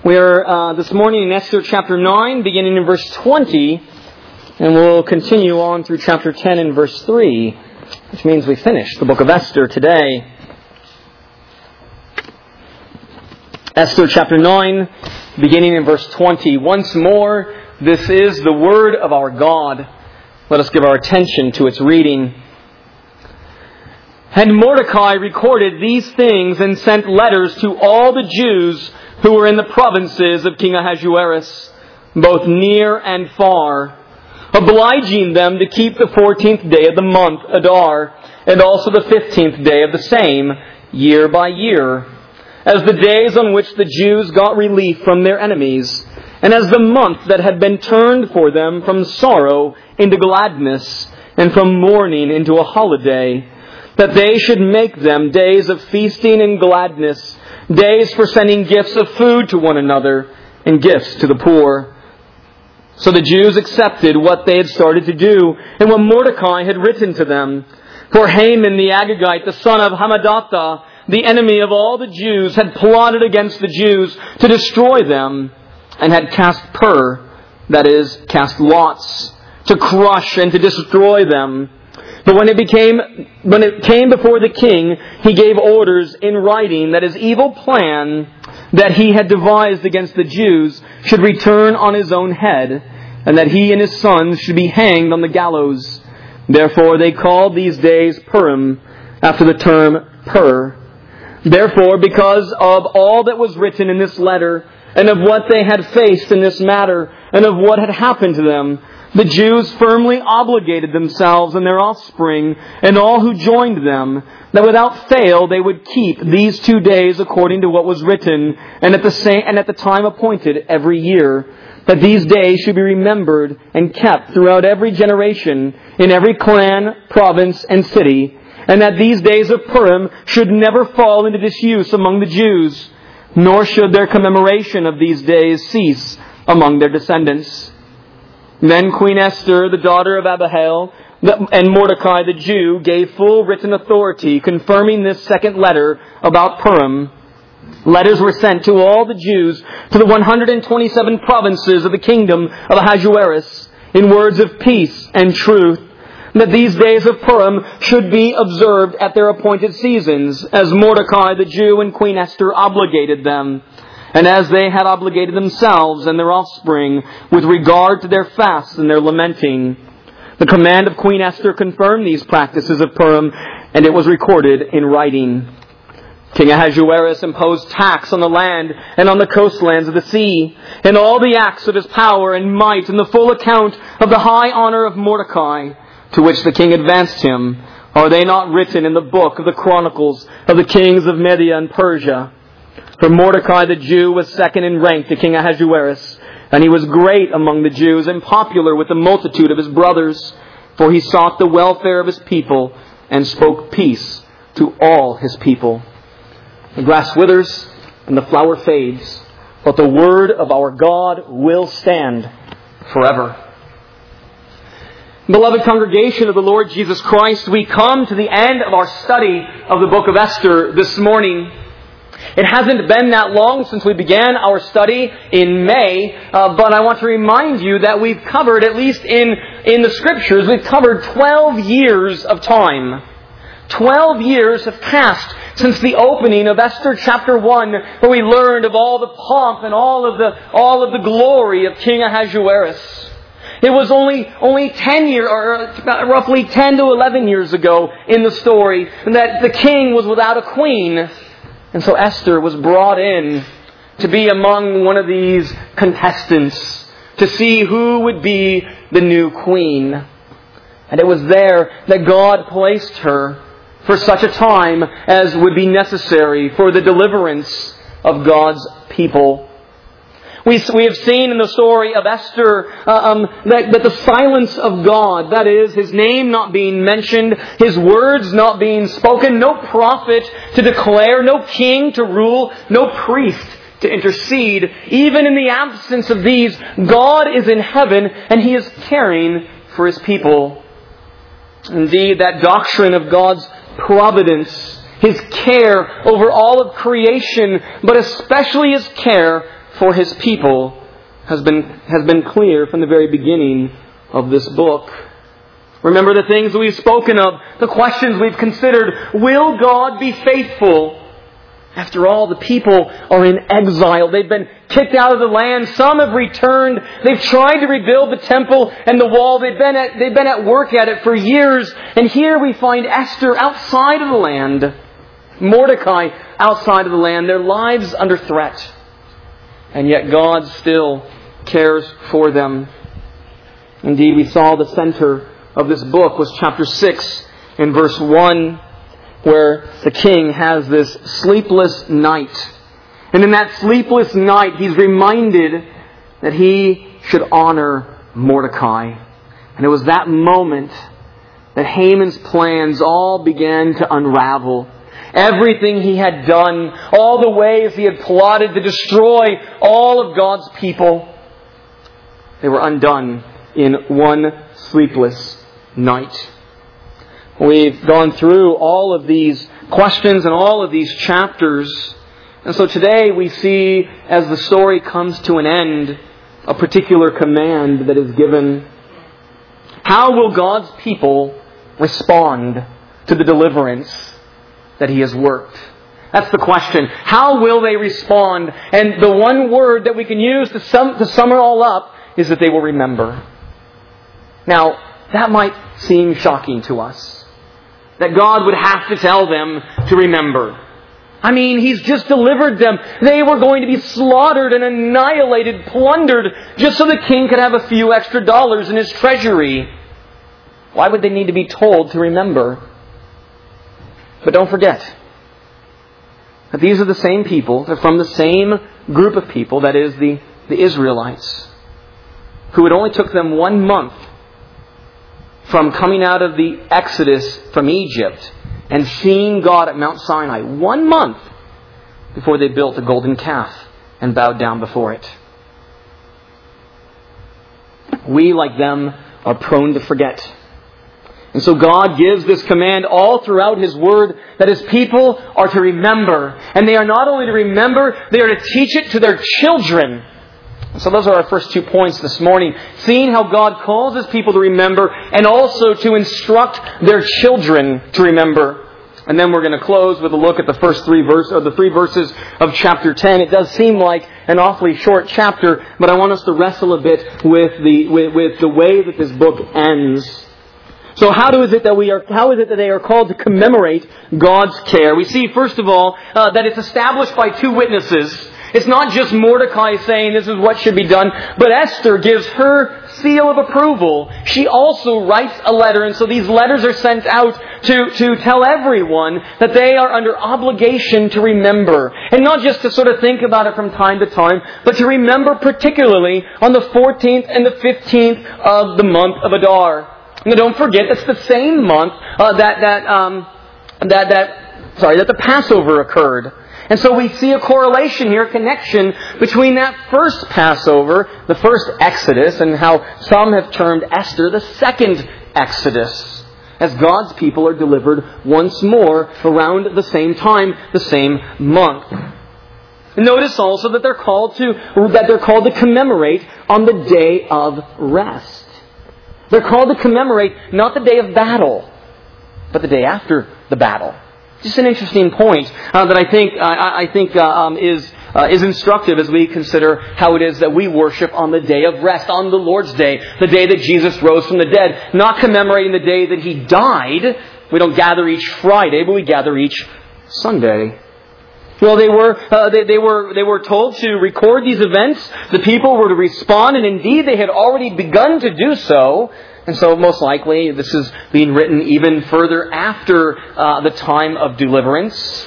We are this morning in Esther chapter 9, beginning in verse 20, and we'll continue on through chapter 10 and verse 3, which means we finish the book of Esther today. Esther chapter 9, beginning in verse 20. Once more, this is the word of our God. Let us give our attention to its reading. And Mordecai recorded these things and sent letters to all the Jews who were in the provinces of King Ahasuerus, both near and far, obliging them to keep the 14th day of the month, Adar, and also the 15th day of the same, year by year, as the days on which the Jews got relief from their enemies, and as the month that had been turned for them from sorrow into gladness, and from mourning into a holiday, that they should make them days of feasting and gladness, days for sending gifts of food to one another and gifts to the poor. So the Jews accepted what they had started to do and what Mordecai had written to them. For Haman the Agagite, the son of Hammedatha, the enemy of all the Jews, had plotted against the Jews to destroy them and had cast that is, cast lots, to crush and to destroy them. But when it came before the king, he gave orders in writing that his evil plan that he had devised against the Jews should return on his own head, and that he and his sons should be hanged on the gallows. Therefore they called these days Purim, after the term Pur. Therefore, because of all that was written in this letter, and of what they had faced in this matter, and of what had happened to them, the Jews firmly obligated themselves and their offspring and all who joined them, that without fail they would keep these 2 days according to what was written, and at the time appointed every year, that these days should be remembered and kept throughout every generation, in every clan, province, and city, and that these days of Purim should never fall into disuse among the Jews, nor should their commemoration of these days cease among their descendants. Then Queen Esther, the daughter of Abihail, and Mordecai the Jew gave full written authority confirming this second letter about Purim. Letters were sent to all the Jews to the 127 provinces of the kingdom of Ahasuerus in words of peace and truth, that these days of Purim should be observed at their appointed seasons, as Mordecai the Jew and Queen Esther obligated them, and as they had obligated themselves and their offspring with regard to their fasts and their lamenting. The command of Queen Esther confirmed these practices of Purim, and it was recorded in writing. King Ahasuerus imposed tax on the land and on the coastlands of the sea, and all the acts of his power and might, and the full account of the high honor of Mordecai, to which the king advanced him, are they not written in the book of the chronicles of the kings of Media and Persia? For Mordecai the Jew was second in rank to King Ahasuerus, and he was great among the Jews and popular with the multitude of his brothers, for he sought the welfare of his people and spoke peace to all his people. The grass withers and the flower fades, but the word of our God will stand forever. Beloved congregation of the Lord Jesus Christ, we come to the end of our study of the book of Esther this morning. It hasn't been that long since we began our study in May, but I want to remind you that we've covered, at least in the Scriptures, we've covered 12 years of time. 12 years have passed since the opening of Esther chapter 1, where we learned of all the pomp and all of the glory of King Ahasuerus. It was only 10 years, or roughly 10 to 11 years ago in the story, that the king was without a queen. And so Esther was brought in to be among one of these contestants, to see who would be the new queen. And it was there that God placed her for such a time as would be necessary for the deliverance of God's people. We have seen in the story of Esther that the silence of God, that is, His name not being mentioned, His words not being spoken, no prophet to declare, no king to rule, no priest to intercede. Even in the absence of these, God is in heaven and He is caring for His people. Indeed, that doctrine of God's providence, His care over all of creation, but especially His care for His people has been clear from the very beginning of this book. Remember the things we've spoken of, the questions we've considered. Will God be faithful? After all, the people are in exile. They've been kicked out of the land. Some have returned. They've tried to rebuild the temple and the wall. They've been at work at it for years. And here we find Esther outside of the land, Mordecai outside of the land, their lives under threat. And yet God still cares for them. Indeed, we saw the center of this book was chapter 6 in verse 1, where the king has this sleepless night. And in that sleepless night, he's reminded that he should honor Mordecai. And it was that moment that Haman's plans all began to unravel. Everything he had done, all the ways he had plotted to destroy all of God's people, they were undone in one sleepless night. We've gone through all of these questions and all of these chapters. And so today we see, as the story comes to an end, a particular command that is given. How will God's people respond to the deliverance that He has worked? That's the question. How will they respond? And the one word that we can use to sum it all up is that they will remember. Now, that might seem shocking to us, that God would have to tell them to remember. I mean, He's just delivered them. They were going to be slaughtered and annihilated, plundered, just so the king could have a few extra dollars in his treasury. Why would they need to be told to remember? But don't forget that these are the same people, they're from the same group of people, that is the Israelites, who it only took them 1 month from coming out of the Exodus from Egypt and seeing God at Mount Sinai. 1 month before they built a golden calf and bowed down before it. We, like them, are prone to forget. And so God gives this command all throughout His Word that His people are to remember. And they are not only to remember, they are to teach it to their children. So those are our first 2 points this morning. Seeing how God calls His people to remember and also to instruct their children to remember. And then we're going to close with a look at the first 3 verses of chapter 10. It does seem like an awfully short chapter, but I want us to wrestle a bit with the way that this book ends. So how is it that they are called to commemorate God's care? We see, first of all, that it's established by 2 witnesses. It's not just Mordecai saying this is what should be done, but Esther gives her seal of approval. She also writes a letter, and so these letters are sent out to tell everyone that they are under obligation to remember. And not just to sort of think about it from time to time, but to remember particularly on the 14th and the 15th of the month of Adar. Now don't forget, that's the same month that the Passover occurred. And so we see a correlation here, a connection between that first Passover, the first Exodus, and how some have termed Esther the second Exodus, as God's people are delivered once more around the same time, the same month. Notice also that they're called to commemorate on the day of rest. They're called to commemorate not the day of battle, but the day after the battle. Just an interesting point that I think is instructive as we consider how it is that we worship on the day of rest, on the Lord's Day, the day that Jesus rose from the dead. Not commemorating the day that He died. We don't gather each Friday, but we gather each Sunday. Well, they were told to record these events. The people were to respond, and indeed they had already begun to do so. And so most likely this is being written even further after the time of deliverance.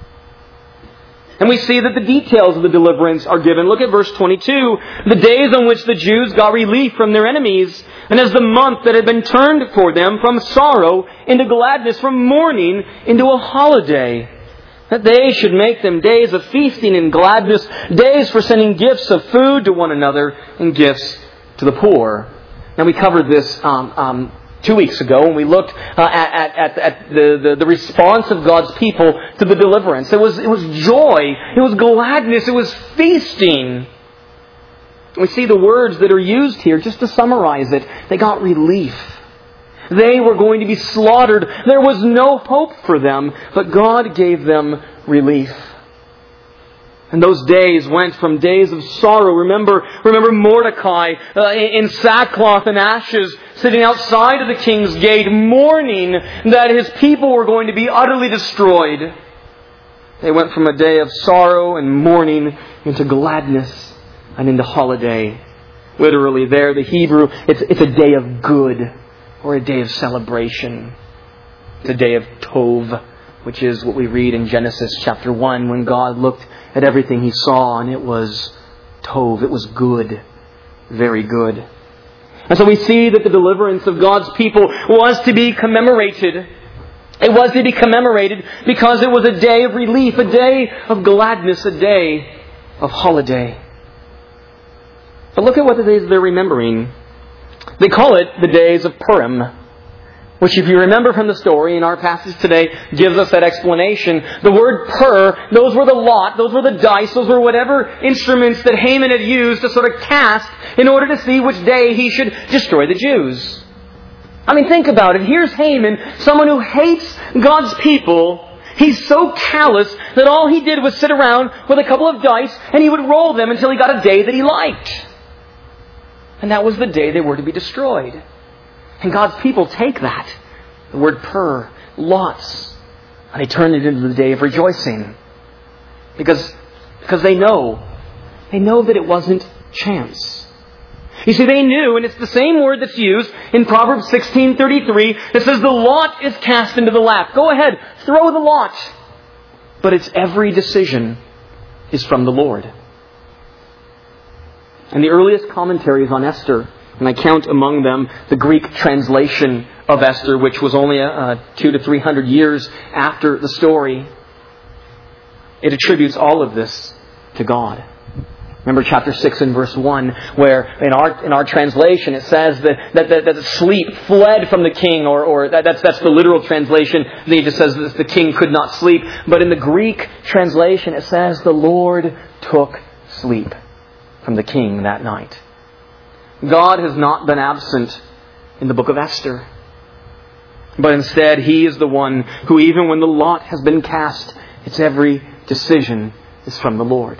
And we see that the details of the deliverance are given. Look at verse 22. The days on which the Jews got relief from their enemies, and as the month that had been turned for them from sorrow into gladness, from mourning into a holiday, that they should make them days of feasting and gladness, days for sending gifts of food to one another and gifts to the poor. Now we covered this 2 weeks ago when we looked at the response of God's people to the deliverance. It was joy. It was gladness. It was feasting. We see the words that are used here, just to summarize it. They got relief. They were going to be slaughtered. There was no hope for them, but God gave them relief. And those days went from days of sorrow. Remember Mordecai in sackcloth and ashes, sitting outside of the king's gate, mourning that his people were going to be utterly destroyed. They went from a day of sorrow and mourning into gladness and into holiday. Literally there, the Hebrew, it's a day of good, or a day of celebration. It's a day of Tov, which is what we read in Genesis chapter 1, when God looked at everything He saw, and it was Tov. It was good. Very good. And so we see that the deliverance of God's people was to be commemorated. It was to be commemorated because it was a day of relief, a day of gladness, a day of holiday. But look at what it is they're remembering. They call it the days of Purim, which, if you remember from the story in our passage today, gives us that explanation. The word pur, those were the lot, those were the dice, those were whatever instruments that Haman had used to sort of cast in order to see which day he should destroy the Jews. I mean, think about it. Here's Haman, someone who hates God's people. He's so callous that all he did was sit around with a couple of dice and he would roll them until he got a day that he liked. And that was the day they were to be destroyed. And God's people take that, the word pur, lots, and they turn it into the day of rejoicing. Because they know that it wasn't chance. You see, they knew, and it's the same word that's used in Proverbs 16:33 that says the lot is cast into the lap. Go ahead, throw the lot. But its every decision is from the Lord. And the earliest commentaries on Esther, and I count among them the Greek translation of Esther, which was only 200 to 300 years after the story, it attributes all of this to God. Remember chapter 6 and verse 1, where in our translation it says that sleep fled from the king, or that's the literal translation. It just says that the king could not sleep. But in the Greek translation it says the Lord took sleep from the king that night. God has not been absent in the book of Esther. But instead, He is the one who, even when the lot has been cast, its every decision is from the Lord.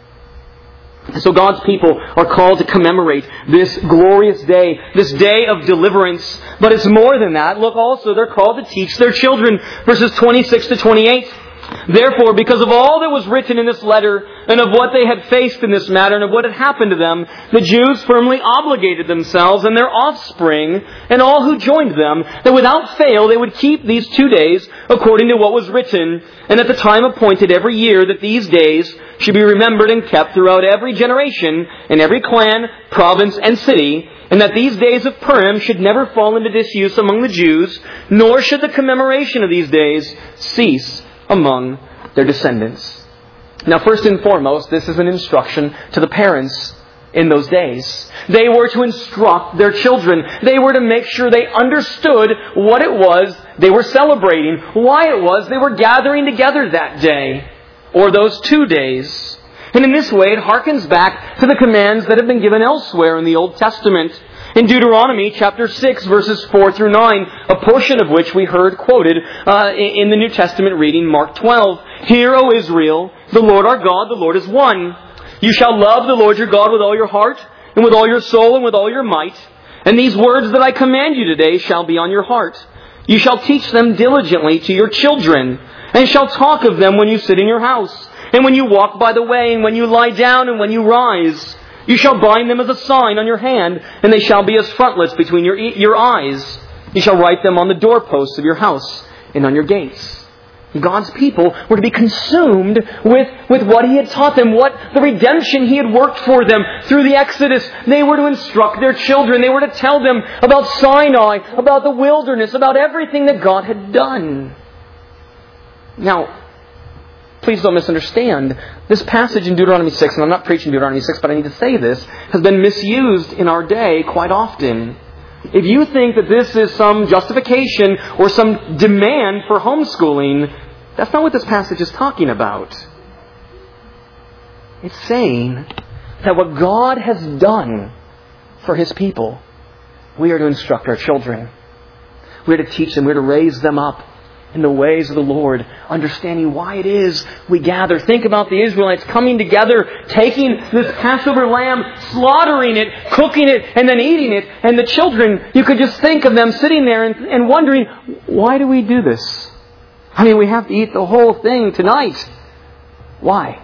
So God's people are called to commemorate this glorious day, this day of deliverance. But it's more than that. Look also, they're called to teach their children. Verses 26 to 28. Therefore, because of all that was written in this letter, and of what they had faced in this matter, and of what had happened to them, the Jews firmly obligated themselves and their offspring, and all who joined them, that without fail they would keep these 2 days, according to what was written, and at the time appointed every year, that these days should be remembered and kept throughout every generation, in every clan, province, and city, and that these days of Purim should never fall into disuse among the Jews, nor should the commemoration of these days cease among their descendants. Now, first and foremost, this is an instruction to the parents in those days. They were to instruct their children. They were to make sure they understood what it was they were celebrating, why it was they were gathering together that day, or those 2 days. And in this way, it harkens back to the commands that have been given elsewhere in the Old Testament. In Deuteronomy chapter 6, verses 4 through 9, a portion of which we heard quoted in the New Testament reading, Mark 12. Hear, O Israel, the Lord our God, the Lord is one. You shall love the Lord your God with all your heart, and with all your soul, and with all your might. And these words that I command you today shall be on your heart. You shall teach them diligently to your children, and shall talk of them when you sit in your house, and when you walk by the way, and when you lie down, and when you rise. You shall bind them as a sign on your hand, and they shall be as frontlets between your eyes. You shall write them on the doorposts of your house and on your gates. God's people were to be consumed with what He had taught them, what the redemption He had worked for them through the Exodus. They were to instruct their children. They were to tell them about Sinai, about the wilderness, about everything that God had done. Now, please don't misunderstand. This passage in Deuteronomy 6, and I'm not preaching Deuteronomy 6, but I need to say this, has been misused in our day quite often. If you think that this is some justification or some demand for homeschooling, that's not what this passage is talking about. It's saying that what God has done for His people, we are to instruct our children. We are to teach them. We are to raise them up in the ways of the Lord, understanding why it is we gather. Think about the Israelites coming together, taking this Passover lamb, slaughtering it, cooking it, and then eating it. And the children, you could just think of them sitting there and wondering, why do we do this? I mean, we have to eat the whole thing tonight. Why?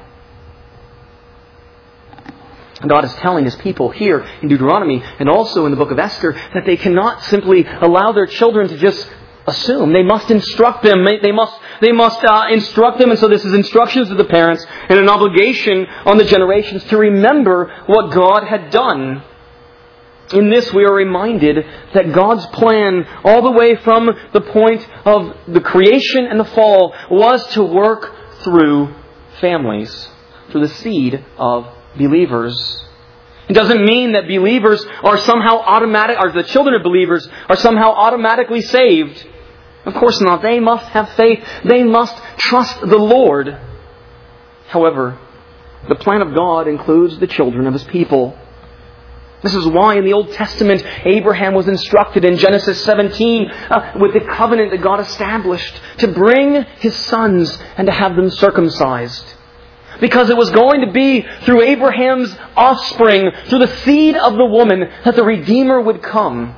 God is telling His people here in Deuteronomy and also in the book of Esther that they cannot simply allow their children to just assume. They must instruct them. They must instruct them. And so this is instructions to the parents and an obligation on the generations to remember what God had done. In this we are reminded that God's plan all the way from the point of the creation and the fall was to work through families, through the seed of believers. It doesn't mean that believers are somehow automatic, or the children of believers are somehow automatically saved. Of course not. They must have faith. They must trust the Lord. However, the plan of God includes the children of His people. This is why in the Old Testament, Abraham was instructed in Genesis 17 with the covenant that God established to bring his sons and to have them circumcised. Because it was going to be through Abraham's offspring, through the seed of the woman, that the Redeemer would come.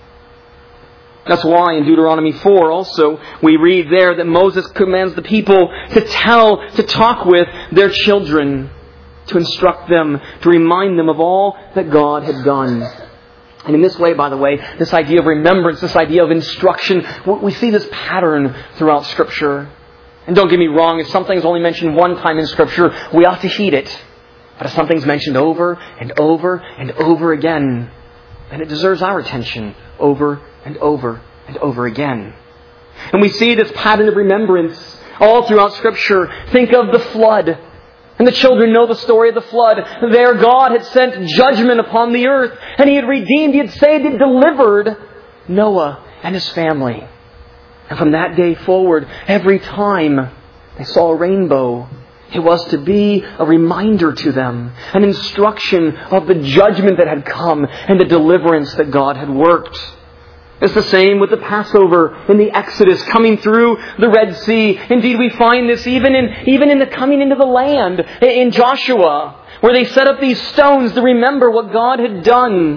That's why in Deuteronomy 4 also we read there that Moses commands the people to talk with their children, to instruct them, to remind them of all that God had done. And in this way, by the way, this idea of remembrance, this idea of instruction, we see this pattern throughout Scripture. And don't get me wrong, if something's only mentioned one time in Scripture, we ought to heed it. But if something's mentioned over and over and over again, then it deserves our attention over and over and over again. And we see this pattern of remembrance all throughout Scripture. Think of the flood. And the children know the story of the flood. There God had sent judgment upon the earth. And He had redeemed, He had saved, He had delivered Noah and his family. And from that day forward, every time they saw a rainbow, it was to be a reminder to them, an instruction of the judgment that had come and the deliverance that God had worked. It's the same with the Passover in the Exodus, coming through the Red Sea. Indeed, we find this even in the coming into the land in Joshua, where they set up these stones to remember what God had done.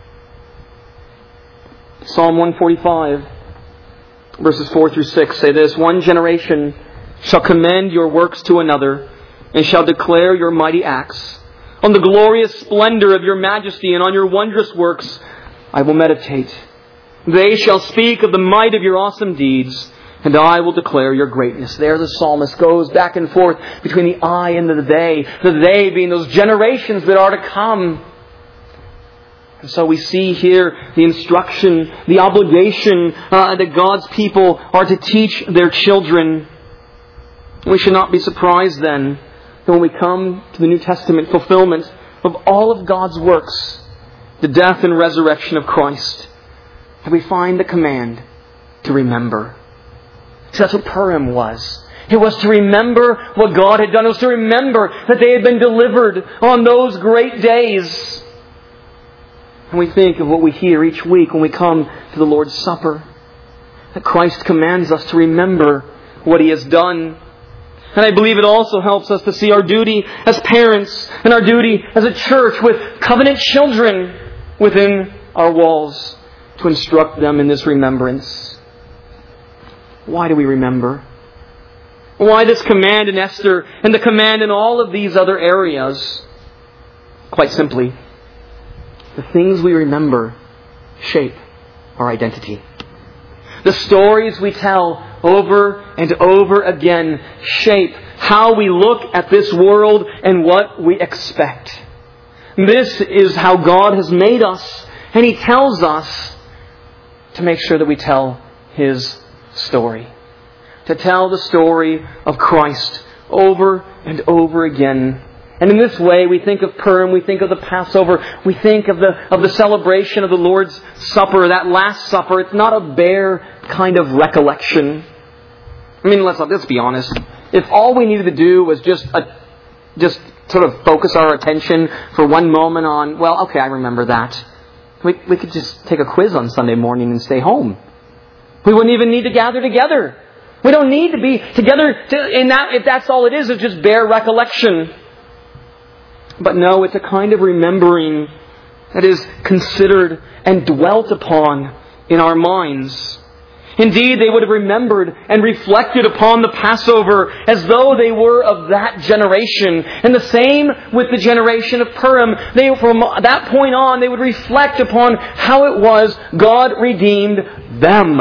Psalm 145, verses 4 through 6 say this: "One generation shall commend your works to another, and shall declare your mighty acts. On the glorious splendor of your majesty and on your wondrous works I will meditate. They shall speak of the might of your awesome deeds, and I will declare your greatness." There the psalmist goes back and forth between the I and the they being those generations that are to come. And so we see here the instruction, the obligation that God's people are to teach their children. We should not be surprised then that when we come to the New Testament fulfillment of all of God's works, the death and resurrection of Christ, that we find the command to remember. So that's what Purim was. It was to remember what God had done. It was to remember that they had been delivered on those great days. And we think of what we hear each week when we come to the Lord's Supper, that Christ commands us to remember what He has done. And I believe it also helps us to see our duty as parents and our duty as a church with covenant children within our walls, to instruct them in this remembrance. Why do we remember? Why this command in Esther and the command in all of these other areas? Quite simply, the things we remember shape our identity. The stories we tell over and over again shape how we look at this world and what we expect. This is how God has made us, and He tells us to make sure that we tell His story. To tell the story of Christ over and over again And in this way, we think of Purim, we think of the Passover, we think of the celebration of the Lord's Supper, that Last Supper. It's not a bare kind of recollection. I mean, let's be honest. If all we needed to do was just sort of focus our attention for one moment on, well, okay, I remember that. We could just take a quiz on Sunday morning and stay home. We wouldn't even need to gather together. We don't need to be together if that's all it is just bare recollection. But no, it's a kind of remembering that is considered and dwelt upon in our minds. Indeed, they would have remembered and reflected upon the Passover as though they were of that generation. And the same with the generation of Purim. From that point on, they would reflect upon how it was God redeemed them.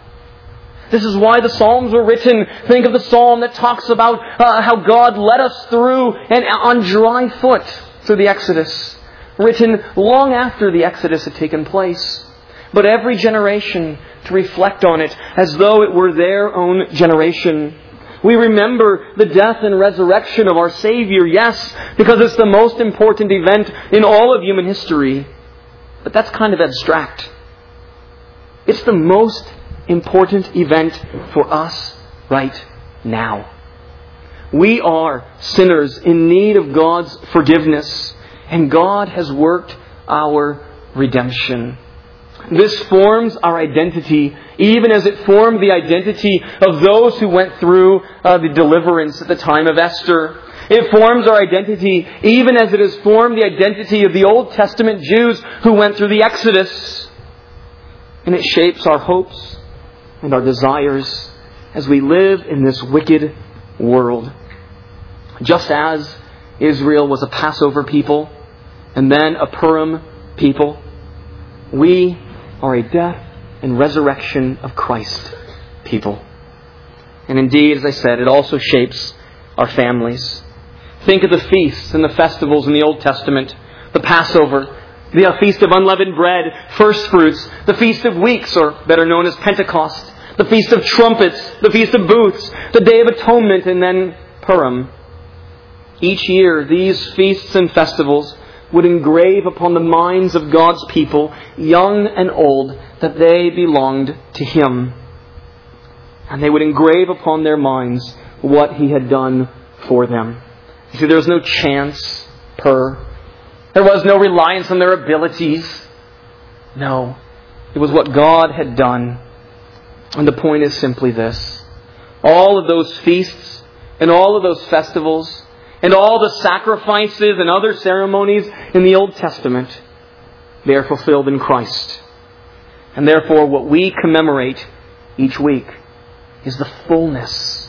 This is why the Psalms were written. Think of the Psalm that talks about how God led us through and on dry foot through the Exodus. Written long after the Exodus had taken place. But every generation to reflect on it as though it were their own generation. We remember the death and resurrection of our Savior, yes, because it's the most important event in all of human history. But that's kind of abstract. It's the most important event for us right now. We are sinners in need of God's forgiveness, and God has worked our redemption. This forms our identity, even as it formed the identity of those who went through the deliverance at the time of Esther. It forms our identity, even as it has formed the identity of the Old Testament Jews who went through the Exodus. And it shapes our hopes and our desires as we live in this wicked world. Just as Israel was a Passover people and then a Purim people, we are a death and resurrection of Christ people. And indeed, as I said, it also shapes our families. Think of the feasts and the festivals in the Old Testament. The Passover, the Feast of Unleavened Bread, First Fruits, the Feast of Weeks, or better known as Pentecost, the Feast of Trumpets, the Feast of Booths, the Day of Atonement, and then Purim. Each year, these feasts and festivals would engrave upon the minds of God's people, young and old, that they belonged to Him. And they would engrave upon their minds what He had done for them. You see, there was no chance there was no reliance on their abilities. No, it was what God had done. And the point is simply this. All of those feasts and all of those festivals and all the sacrifices and other ceremonies in the Old Testament, they are fulfilled in Christ. And therefore, what we commemorate each week is the fullness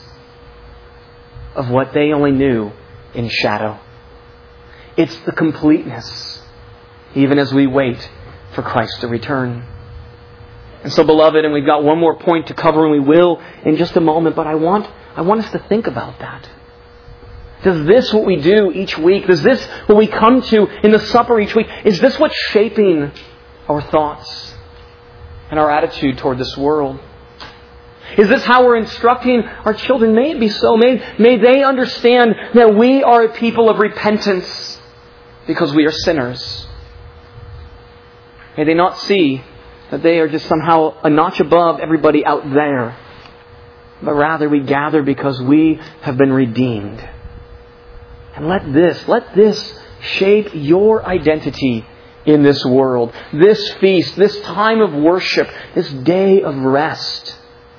of what they only knew in shadow. It's the completeness, even as we wait for Christ to return. And so, beloved, and we've got one more point to cover, and we will in just a moment, but I want us to think about that. Does this, what we do each week, does this, what we come to in the supper each week, is this what's shaping our thoughts and our attitude toward this world? Is this how we're instructing our children? May it be so. May they understand that we are a people of repentance because we are sinners. May they not see that they are just somehow a notch above everybody out there, but rather we gather because we have been redeemed. And let this shape your identity in this world. This feast, this time of worship, this day of rest.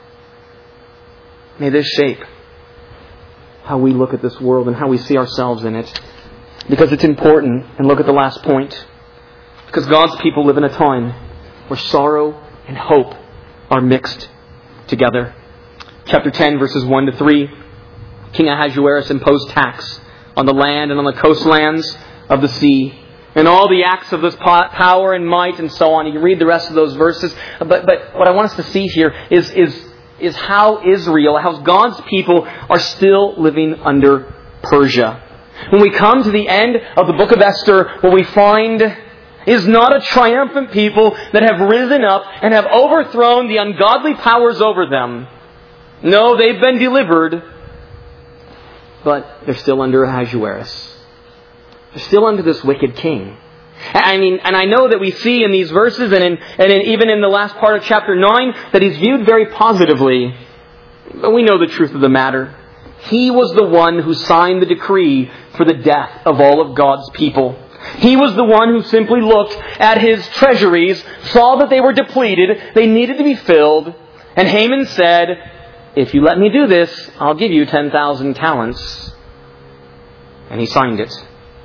May this shape how we look at this world and how we see ourselves in it. Because it's important. And look at the last point. Because God's people live in a time where sorrow and hope are mixed together. Chapter 10, verses 1 to 3. King Ahasuerus imposed tax on the land and on the coastlands of the sea, and all the acts of this power and might and so on. You can read the rest of those verses. But what I want us to see here is how how God's people are still living under Persia. When we come to the end of the book of Esther, what we find is not a triumphant people that have risen up and have overthrown the ungodly powers over them. No, they've been delivered, but they're still under Ahasuerus. They're still under this wicked king. And I know that we see in these verses and even in the last part of chapter 9 that he's viewed very positively. But we know the truth of the matter. He was the one who signed the decree for the death of all of God's people. He was the one who simply looked at his treasuries, saw that they were depleted, they needed to be filled, and Haman said, "If you let me do this, I'll give you 10,000 talents. And he signed it.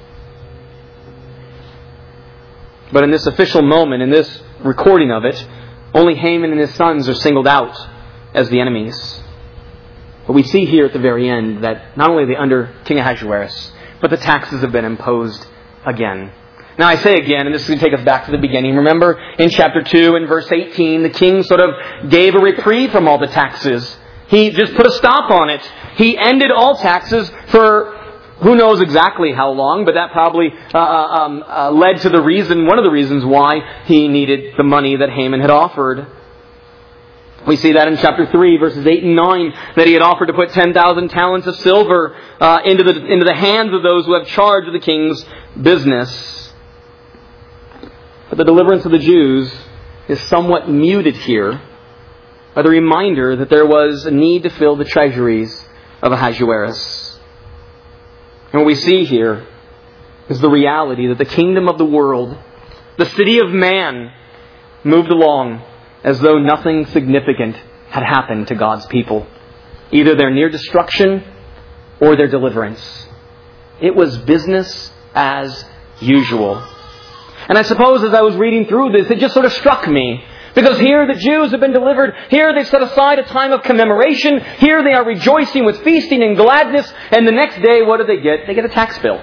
But in this official moment, in this recording of it, only Haman and his sons are singled out as the enemies. But we see here at the very end that not only are they under King Ahasuerus, but the taxes have been imposed again. Now I say again, and this is going to take us back to the beginning. Remember in chapter 2 and verse 18, the king sort of gave a reprieve from all the taxes. He just put a stop on it. He ended all taxes for who knows exactly how long, but that probably led to one of the reasons why he needed the money that Haman had offered. We see that in chapter 3, verses 8 and 9, that he had offered to put 10,000 talents of silver into the hands of those who have charge of the king's business. But the deliverance of the Jews is somewhat muted here by the reminder that there was a need to fill the treasuries of Ahasuerus. And what we see here is the reality that the kingdom of the world, the city of man, moved along as though nothing significant had happened to God's people. Either their near destruction or their deliverance. It was business as usual. And I suppose as I was reading through this, it just sort of struck me. Because here the Jews have been delivered. Here they've set aside a time of commemoration. Here they are rejoicing with feasting and gladness. And the next day, what do they get? They get a tax bill.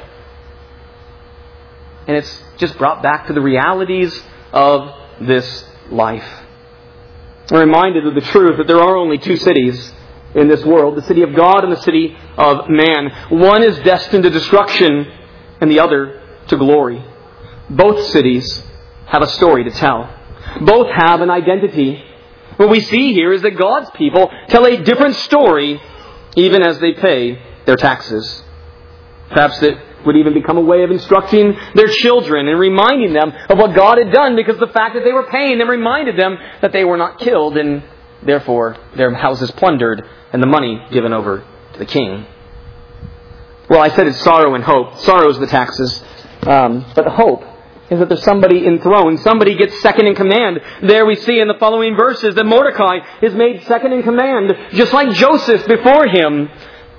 And it's just brought back to the realities of this life. I'm reminded of the truth that there are only two cities in this world. The city of God and the city of man. One is destined to destruction and the other to glory. Both cities have a story to tell. Both have an identity. What we see here is that God's people tell a different story even as they pay their taxes. Perhaps it would even become a way of instructing their children and reminding them of what God had done, because the fact that they were paying them reminded them that they were not killed and therefore their houses plundered and the money given over to the king. Well, I said it's sorrow and hope. Sorrow is the taxes, but the hope is that there's somebody enthroned. Somebody gets second in command. There we see in the following verses that Mordecai is made second in command, just like Joseph before him.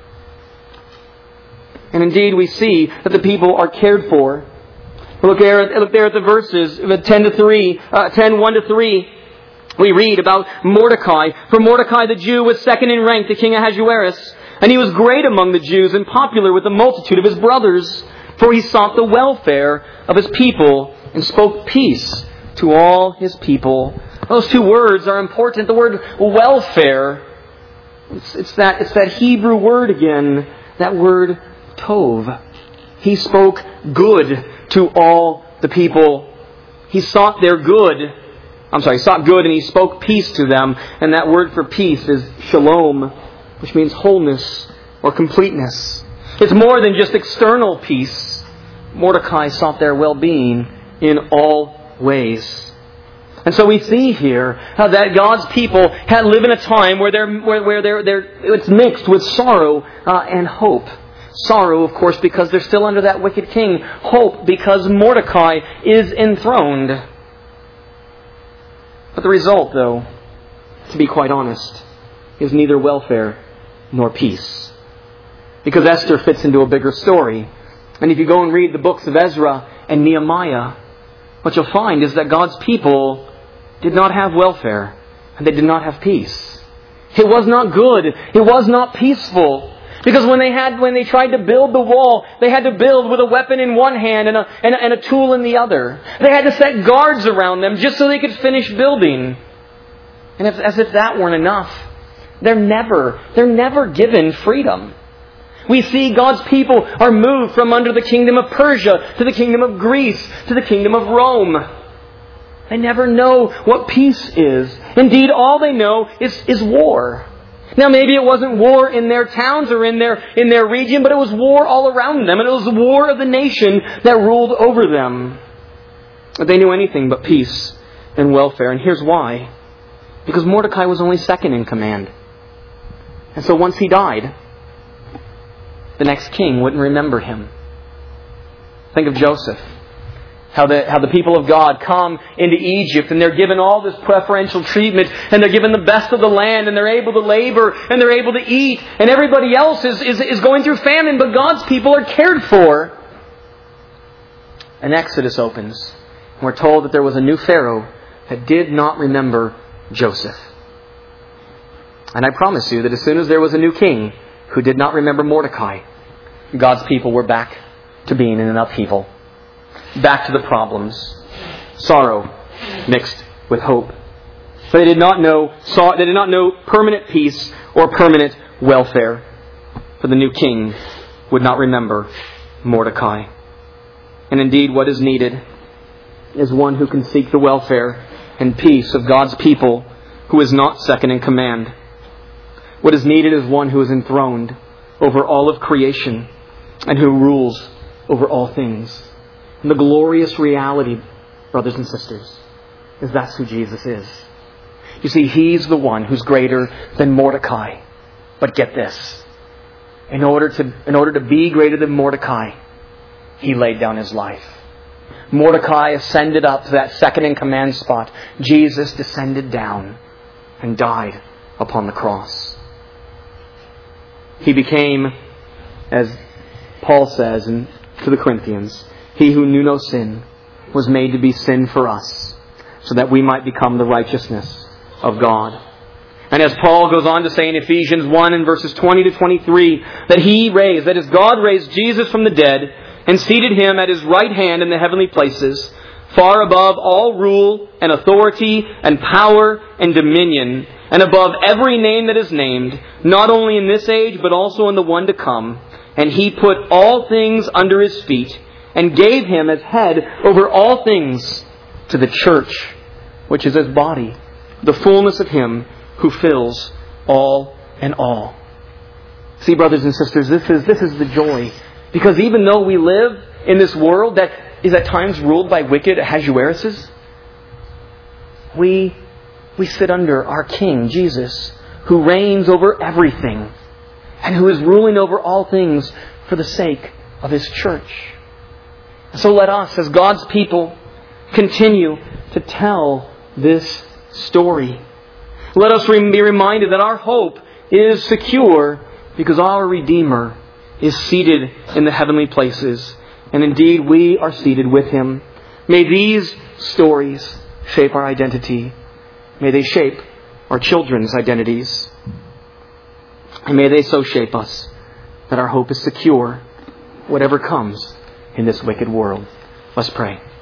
And indeed we see that the people are cared for. Look there at the verses, 1 to 3. We read about Mordecai. For Mordecai the Jew was second in rank to King Ahasuerus, and he was great among the Jews and popular with the multitude of his brothers. For he sought the welfare of his people and spoke peace to all his people. Those two words are important. The word welfare, it's that Hebrew word again, that word tov. He spoke good to all the people. He sought their good. He sought good and he spoke peace to them. And that word for peace is shalom, which means wholeness or completeness. It's more than just external peace. Mordecai sought their well-being in all ways. And so we see here how that God's people had lived in a time where it's mixed with sorrow and hope. Sorrow, of course, because they're still under that wicked king. Hope, because Mordecai is enthroned. But the result, though, to be quite honest, is neither welfare nor peace. Because Esther fits into a bigger story. And if you go and read the books of Ezra and Nehemiah, what you'll find is that God's people did not have welfare and they did not have peace. It was not good. It was not peaceful. Because when they tried to build the wall, they had to build with a weapon in one hand and a tool in the other. They had to set guards around them just so they could finish building. And as if that weren't enough, they're never given freedom. We see God's people are moved from under the kingdom of Persia to the kingdom of Greece to the kingdom of Rome. They never know what peace is. Indeed, all they know is war. Now maybe it wasn't war in their towns or in their region, but it was war all around them. And it was the war of the nation that ruled over them. They knew anything but peace and welfare. And here's why. Because Mordecai was only second in command. And so once he died, the next king wouldn't remember him. Think of Joseph. How the people of God come into Egypt and they're given all this preferential treatment and they're given the best of the land and they're able to labor and they're able to eat and everybody else is going through famine, but God's people are cared for. An Exodus opens. And we're told that there was a new Pharaoh that did not remember Joseph. And I promise you that as soon as there was a new king who did not remember Mordecai, God's people were back to being in an upheaval. Back to the problems. Sorrow mixed with hope. For they did not know permanent peace or permanent welfare. For the new king would not remember Mordecai. And indeed, what is needed is one who can seek the welfare and peace of God's people who is not second in command. What is needed is one who is enthroned over all of creation and who rules over all things. And the glorious reality, brothers and sisters, is that's who Jesus is. You see, He's the one who's greater than Mordecai. But get this. In order to be greater than Mordecai, He laid down His life. Mordecai ascended up to that second in command spot. Jesus descended down and died upon the cross. He became, as Paul says to the Corinthians, He who knew no sin was made to be sin for us, so that we might become the righteousness of God. And as Paul goes on to say in Ephesians 1 and verses 20 to 23, that is God raised Jesus from the dead and seated Him at His right hand in the heavenly places, far above all rule and authority and power and dominion, and above every name that is named, not only in this age but also in the one to come. And He put all things under His feet, and gave Him as head over all things to the church, which is His body, the fullness of Him who fills all in all. See, brothers and sisters, this is the joy. Because even though we live in this world that is at times ruled by wicked Ahasueruses, we sit under our King, Jesus, who reigns over everything and who is ruling over all things for the sake of His church. So let us, as God's people, continue to tell this story. Let us be reminded that our hope is secure because our Redeemer is seated in the heavenly places. And indeed, we are seated with Him. May these stories shape our identity. May they shape our children's identities. And may they so shape us that our hope is secure, whatever comes in this wicked world. Let's pray.